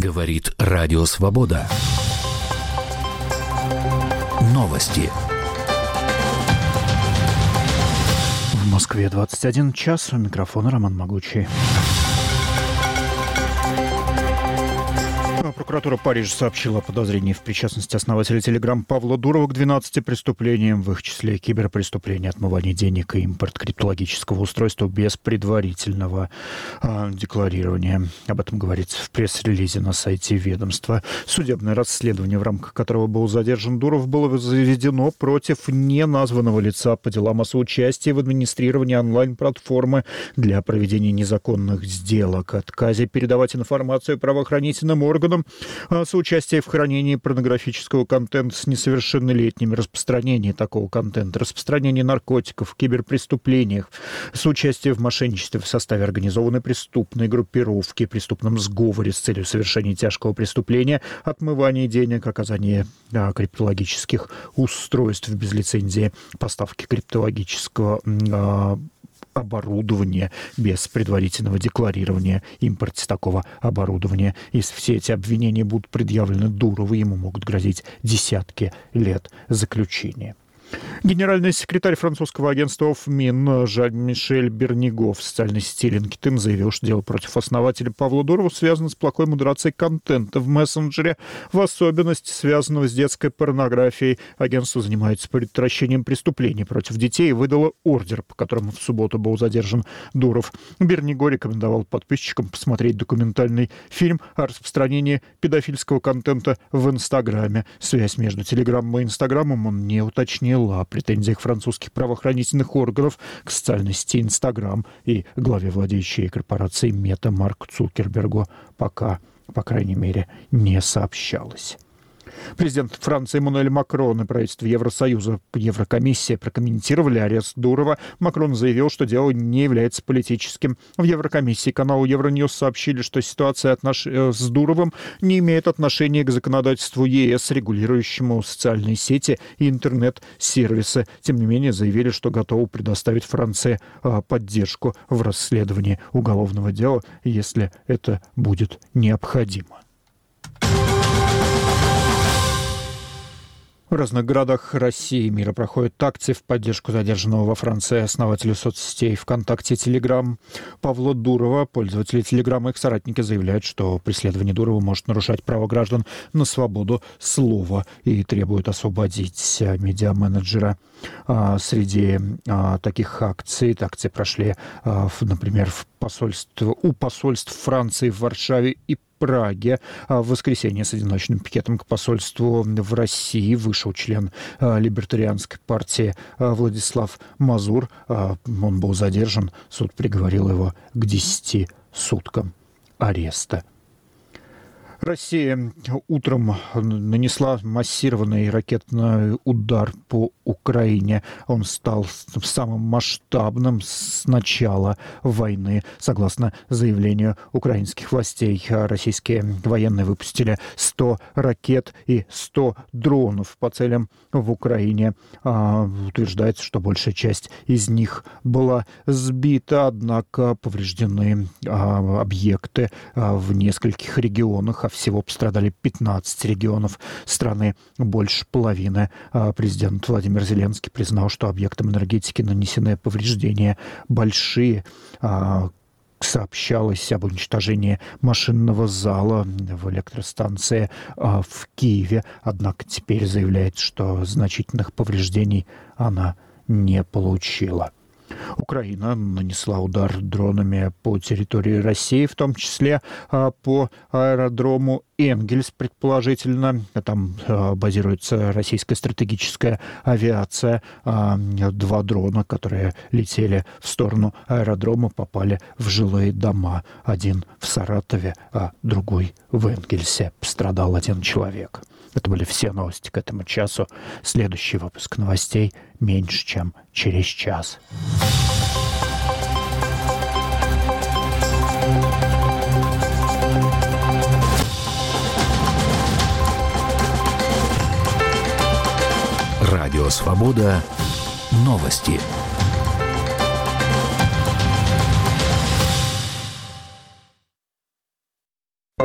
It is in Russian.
Говорит Радио Свобода. Новости. В Москве 21 час. У микрофона Роман Могучий. Прокуратура Парижа сообщила о подозрении в причастности основателя Telegram Павла Дурова к 12 преступлениям, в их числе киберпреступления, отмывание денег и импорт криптологического устройства без предварительного декларирования. Об этом говорится в пресс-релизе на сайте ведомства. Судебное расследование, в рамках которого был задержан Дуров, было заведено против неназванного лица по делам о соучастии в администрировании онлайн-платформы для проведения незаконных сделок, отказе передавать информацию правоохранительным органам, соучастие в хранении порнографического контента с несовершеннолетними, распространение такого контента, распространение наркотиков, киберпреступлениях, соучастие в мошенничестве в составе организованной преступной группировки, преступном сговоре с целью совершения тяжкого преступления, отмывание денег, оказание криптологических устройств без лицензии, поставки криптологического оборудования без предварительного декларирования, импорте такого оборудования. Если все эти обвинения будут предъявлены Дурову, ему могут грозить десятки лет заключения. Генеральный секретарь французского агентства ФМИН Жан-Мишель Берниго в социальной сети LinkedIn заявил, что дело против основателя Павла Дурова связано с плохой модерацией контента в мессенджере, в особенности связанного с детской порнографией. Агентство занимается предотвращением преступлений против детей и выдало ордер, по которому в субботу был задержан Дуров. Берниго рекомендовал подписчикам посмотреть документальный фильм о распространении педофильского контента в Инстаграме. Связь между Телеграмом и Инстаграмом он не уточнил. О претензиях французских правоохранительных органов к социальной сети Инстаграм и главе владеющей корпорацией Мета Марку Цукербергу пока, по крайней мере, не сообщалось. Президент Франции Эммануэль Макрон и правительство Евросоюза, Еврокомиссия прокомментировали арест Дурова. Макрон заявил, что дело не является политическим. В Еврокомиссии каналу Евроньюс сообщили, что ситуация с Дуровым не имеет отношения к законодательству ЕС, регулирующему социальные сети и интернет-сервисы. Тем не менее, заявили, что готовы предоставить Франции поддержку в расследовании уголовного дела, если это будет необходимо. В разных городах России и мира проходят акции в поддержку задержанного во Франции основателя соцсетей ВКонтакте и Телеграм Павла Дурова. Пользователи Телеграма и их соратники заявляют, что преследование Дурова может нарушать право граждан на свободу слова и требуют освободить медиаменеджера. Среди таких акций прошли, например, у посольств Франции в Варшаве и Праге. В воскресенье с одиночным пикетом к посольству в России вышел член либертарианской партии Владислав Мазур. Он был задержан. Суд приговорил его к 10 суткам ареста. Россия утром нанесла массированный ракетный удар по Украине. Он стал самым масштабным с начала войны. Согласно заявлению украинских властей, российские военные выпустили 100 ракет и 100 дронов по целям в Украине. Утверждается, что большая часть из них была сбита, однако повреждены объекты в нескольких регионах, а всего пострадали 15 регионов страны, больше половины. Президент Владимир Зеленский признал, что объектам энергетики нанесены повреждения большие. Сообщалось об уничтожении машинного зала в электростанции в Киеве, однако теперь заявляет, что значительных повреждений она не получила. Украина нанесла удар дронами по территории России, в том числе по аэродрому Энгельс, предположительно. Там базируется российская стратегическая авиация. 2 дрона, которые летели в сторону аэродрома, попали в жилые дома. Один в Саратове, а другой в Энгельсе. Пострадал 1 человек. Это были все новости к этому часу. Следующий выпуск новостей меньше, чем через час. Радио Свобода. Новости.